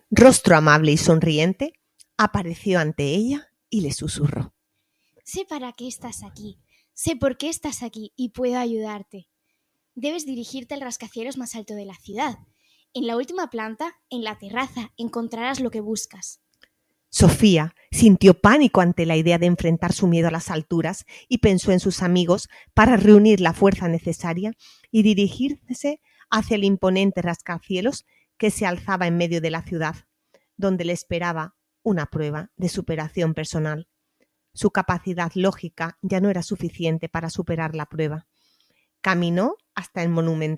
rostro amable y sonriente, apareció ante ella y le susurró. Sé para qué estás aquí, sé por qué estás aquí y puedo ayudarte. Debes dirigirte al rascacielos más alto de la ciudad. En la última planta, en la terraza, encontrarás lo que buscas. Sofía sintió pánico ante la idea de enfrentar su miedo a las alturas y pensó en sus amigos para reunir la fuerza necesaria y dirigirse hacia el imponente rascacielos que se alzaba en medio de la ciudad, donde le esperaba una prueba de superación personal. Su capacidad lógica ya no era suficiente para superar la prueba. Caminó hasta el monumental